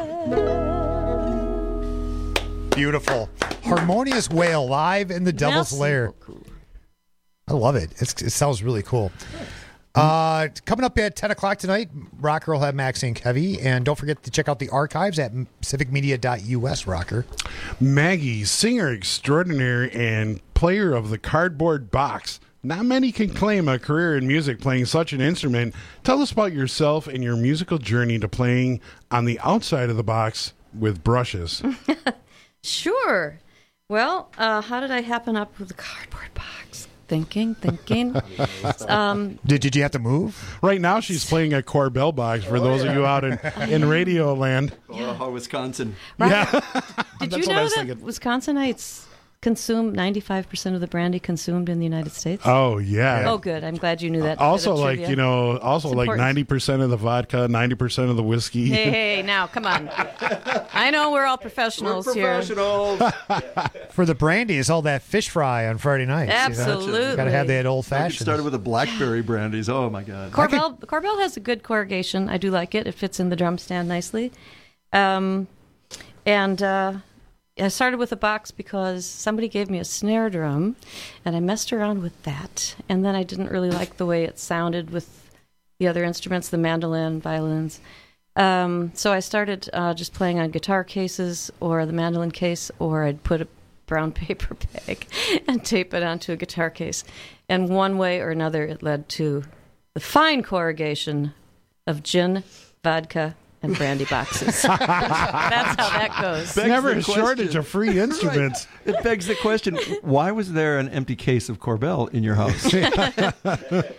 Beautiful. Harmonious Whale live in the Devil's Merci Lair. beaucoup. I love it. It's, it sounds really cool. Uh, coming up at ten o'clock tonight, Rocker will have Max Inc Heavy. And don't forget to check out the archives at civic media dot U S, Rocker. Maggie, singer extraordinaire and player of the cardboard box. Not many can claim a career in music playing such an instrument. Tell us about yourself and your musical journey to playing on the outside of the box with brushes. Sure. Well, uh, how did I happen up with the cardboard box? Thinking, thinking. um, Did, did you have to move? Right now, she's playing a Corbell box for those of you out in, in radio land. Oh, Wisconsin. Right. Yeah. Did That's you what I know was that thinking. Wisconsinites consume ninety-five percent of the brandy consumed in the United States? Oh, yeah. Oh, good. I'm glad you knew that. Also, bit of like, trivia. you know, also It's like important. ninety percent of the vodka, ninety percent of the whiskey. Hey, hey, now, come on. I know we're all professionals, here. For the brandy, it's all that fish fry on Friday nights. Absolutely. Got to have that old It fashioned. started with the blackberry brandies. Oh, my God. Corbell, Corbell has a good corrugation. I do like it. It fits in the drum stand nicely. Um, and uh, I started with a box because somebody gave me a snare drum, and I messed around with that. And then I didn't really like the way it sounded with the other instruments, the mandolin, violins. Um, so I started uh, just playing on guitar cases or the mandolin case, or I'd put a brown paper bag and tape it onto a guitar case. And one way or another, it led to the fine corrugation of gin, vodka, and brandy boxes. That's how that goes. Begs Never a shortage of free instruments. Right. It begs the question, why was there an empty case of Corbell in your house?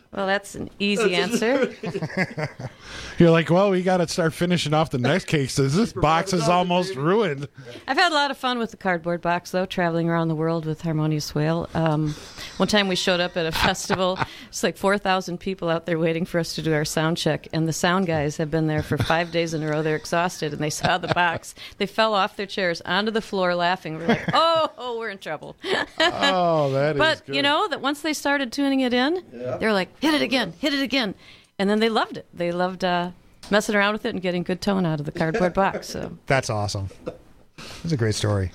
Well, that's an easy answer. You're like, well, we got to start finishing off the next cake. Says this box is almost ruined. I've had a lot of fun with the cardboard box, though, traveling around the world with Harmonious Whale. Um, one time we showed up at a festival. It's like four thousand people out there waiting for us to do our sound check, and the sound guys have been there for five days in a row. They're exhausted, and they saw the box. They fell off their chairs onto the floor laughing. We're like, oh, oh we're in trouble. Oh, that is But, good. you know, that once they started tuning it in, Yeah. they were like, hit it again, hit it again. And then they loved it. They loved uh, messing around with it and getting good tone out of the cardboard box. So That's awesome. That's a great story.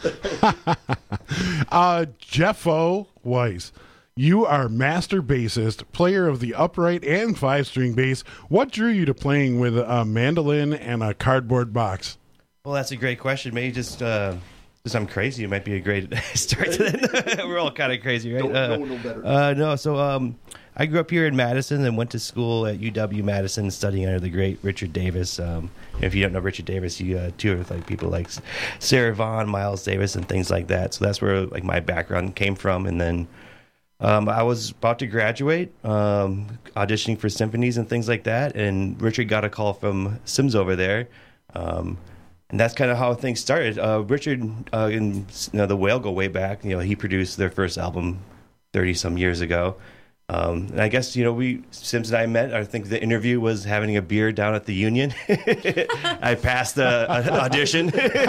uh, Jeffo Weiss, you are master bassist, player of the upright and five-string bass. What drew you to playing with a mandolin and a cardboard box? Well, that's a great question. Maybe just uh, because I'm crazy, it might be a great start to that. We're all kind of crazy, right? Don't- uh, no one know better. Uh, no, so um, I grew up here in Madison and went to school at U W Madison, studying under the great Richard Davis. Um, if you don't know Richard Davis, you uh, toured with like people like Sarah Vaughan, Miles Davis, and things like that. So that's where like my background came from, and then. Um, I was about to graduate, um, auditioning for symphonies and things like that, and Richard got a call from Sims over there, um, and that's kind of how things started. Uh, Richard uh, and you know, the Whale go way back. You know, he produced their first album thirty some years ago, um, and I guess you know we Sims and I met. I think the interview was having a beer down at the Union. I passed the uh, audition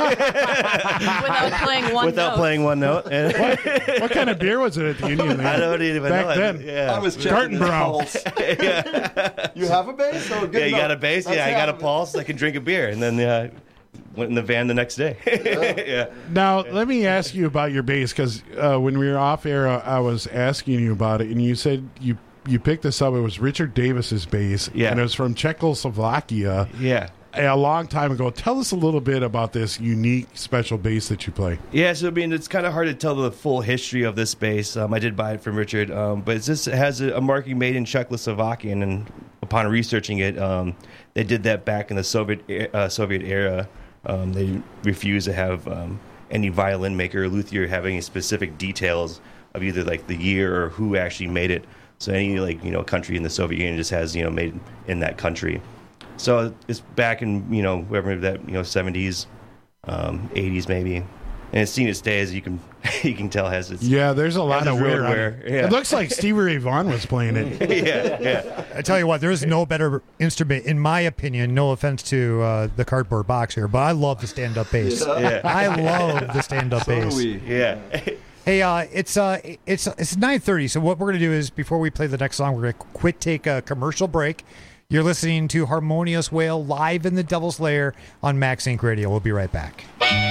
without playing one without note. playing one note. And what, what kind of beer was it at the Union? I don't even Back know. then. Yeah. I was checking his Gartenbräu. pulse. You have a bass? Oh, good Yeah, you enough. got a bass? Let's Yeah, I got a have it. pulse. I can drink a beer. And then uh, went in the van the next day. yeah. Now, let me ask you about your bass, because uh, when we were off air, uh, I was asking you about it, and you said you you picked this up. It was Richard Davis's bass, Yeah. and it was from Czechoslovakia. Yeah. A long time ago. Tell us a little bit about this unique, special bass that you play. Yeah, so I mean, it's kind of hard to tell the full history of this bass. Um, I did buy it from Richard, um, but it's just, it has a, a marking made in Czechoslovakia, and upon researching it, um, they did that back in the Soviet e- uh, Soviet era. Um, they refused to have um, any violin maker or luthier have any specific details of either like the year or who actually made it. So any like you know country in the Soviet Union just has you know made in that country. So it's back in you know whatever that you know seventies, um, eighties maybe, and it's seen its day as you can you can tell has its Yeah, there's a lot has of its road wear. on wear. It. Yeah. It looks like Stevie Ray Vaughan was playing it. yeah, yeah. I tell you what, there's no better instrument, in my opinion. No offense to uh, the cardboard box here, but I love the stand-up bass. Yeah. I love the stand-up So do bass. we. Yeah. Hey, uh, it's uh, it's it's nine thirty. So what we're gonna do is before we play the next song, we're gonna quit, take a commercial break. You're listening to Harmonious Whale live in the Devil's Lair on Max Inc Radio. We'll be right back.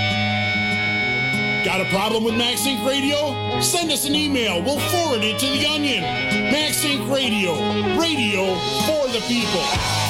Got a problem with Max Inc Radio? Send us an email. We'll forward it to the Onion. Max Inc Radio. Radio for the people.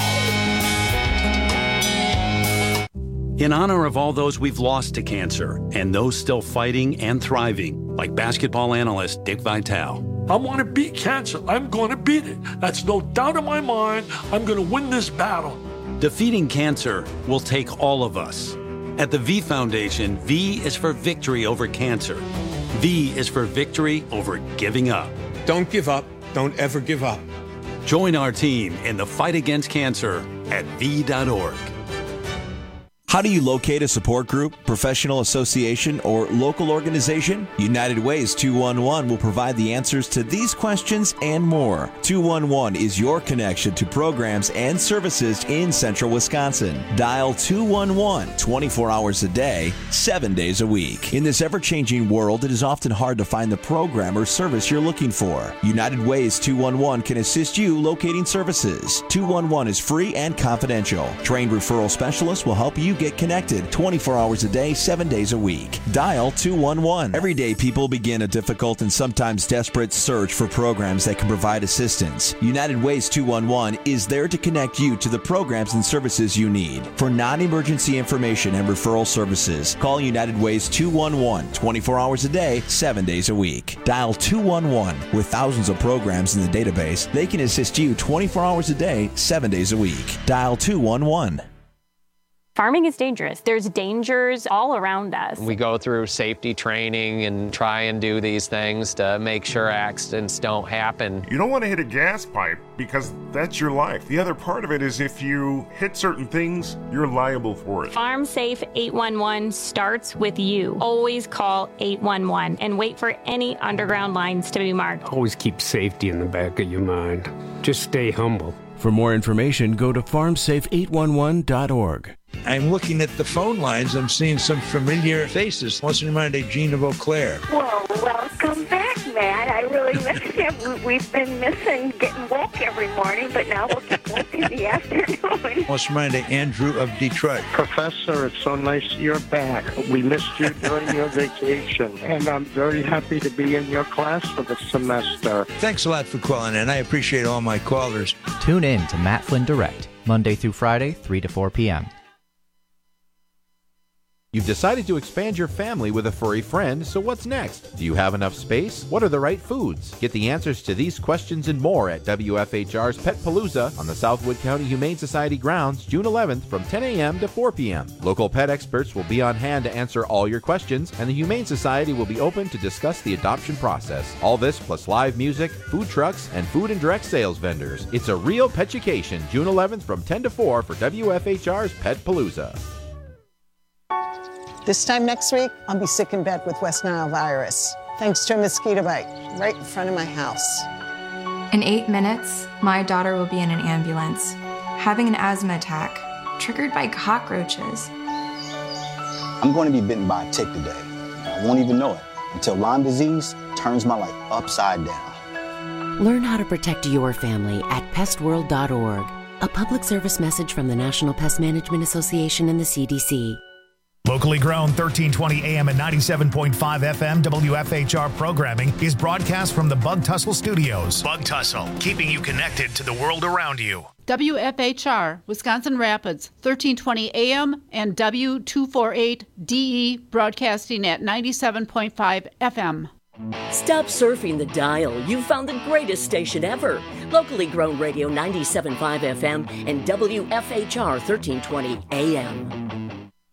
In honor of all those we've lost to cancer and those still fighting and thriving, like basketball analyst Dick Vitale. I want to beat cancer. I'm going to beat it. That's no doubt in my mind. I'm going to win this battle. Defeating cancer will take all of us. At the V Foundation, V is for victory over cancer. V is for victory over giving up. Don't give up. Don't ever give up. Join our team in the fight against cancer at V dot org. How do you locate a support group, professional association, or local organization? United Ways two one one will provide the answers to these questions and more. two one one is your connection to programs and services in central Wisconsin. Dial two one one twenty-four hours a day, seven days a week. In this ever-changing world, it is often hard to find the program or service you're looking for. United Ways two one one can assist you locating services. two one one is free and confidential. Trained referral specialists will help you get connected twenty-four hours a day, seven days a week. Dial two one one. Every day, people begin a difficult and sometimes desperate search for programs that can provide assistance. United Ways two one one is there to connect you to the programs and services you need. For non-emergency information and referral services, call United Ways two one one twenty-four hours a day, seven days a week. Dial two one one. With thousands of programs in the database, they can assist you twenty-four hours a day, seven days a week. Dial two one one. Farming is dangerous. There's dangers all around us. We go through safety training and try and do these things to make sure accidents don't happen. You don't want to hit a gas pipe because that's your life. The other part of it is if you hit certain things, you're liable for it. Farm Safe eight one one starts with you. Always call eight one one and wait for any underground lines to be marked. Always keep safety in the back of your mind. Just stay humble. For more information, go to farm safe eight one one dot org. I'm looking at the phone lines. I'm seeing some familiar faces. What's in mind, Gina Beauclair? Well, welcome back, Matt. I really miss you. We've been missing getting woke every morning, but now we'll get woke in the afternoon. What's in mind, Andrew of Detroit? Professor, it's so nice you're back. We missed you during your vacation, and I'm very happy to be in your class for the semester. Thanks a lot for calling in. I appreciate all my callers. Tune in to Matt Flynn Direct, Monday through Friday, three to four p.m. You've decided to expand your family with a furry friend, so what's next? Do you have enough space? What are the right foods? Get the answers to these questions and more at W F H R's Pet Palooza on the Southwood County Humane Society grounds June eleventh from ten a.m. to four p.m. Local pet experts will be on hand to answer all your questions, and the Humane Society will be open to discuss the adoption process. All this plus live music, food trucks, and food and direct sales vendors. It's a real petchucation, June eleventh from ten to four for W F H R's Pet Palooza. This time next week, I'll be sick in bed with West Nile virus, thanks to a mosquito bite right in front of my house. In eight minutes, my daughter will be in an ambulance, having an asthma attack, triggered by cockroaches. I'm going to be bitten by a tick today. I won't even know it until Lyme disease turns my life upside down. Learn how to protect your family at pest world dot org. A public service message from the National Pest Management Association and the C D C. Locally grown thirteen twenty A M and ninety-seven point five F M W F H R programming is broadcast from the Bug Tussle Studios. Bug Tussle, keeping you connected to the world around you. W F H R, Wisconsin Rapids, thirteen twenty A M and W two forty-eight D E, broadcasting at ninety-seven point five F M. Stop surfing the dial. You've found the greatest station ever. Locally grown radio ninety-seven point five F M and W F H R thirteen twenty A M.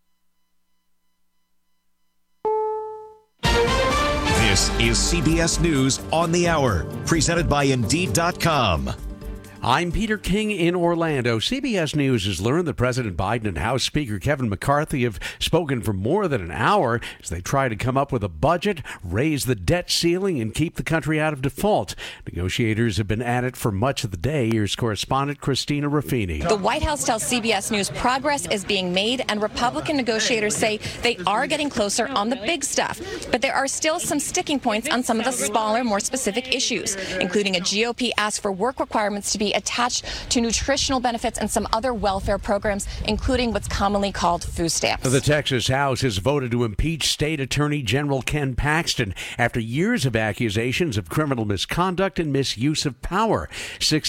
This is C B S News on the Hour, presented by Indeed dot com. I'm Peter King in Orlando. C B S News has learned that President Biden and House Speaker Kevin McCarthy have spoken for more than an hour as they try to come up with a budget, raise the debt ceiling, and keep the country out of default. Negotiators have been at it for much of the day. Here's correspondent Christina Ruffini. The White House tells C B S News progress is being made, and Republican negotiators say they are getting closer on the big stuff. But there are still some sticking points on some of the smaller, more specific issues, including a G O P ask for work requirements to be attached to nutritional benefits and some other welfare programs, including what's commonly called food stamps. The Texas House has voted to impeach State Attorney General Ken Paxton after years of accusations of criminal misconduct and misuse of power. Six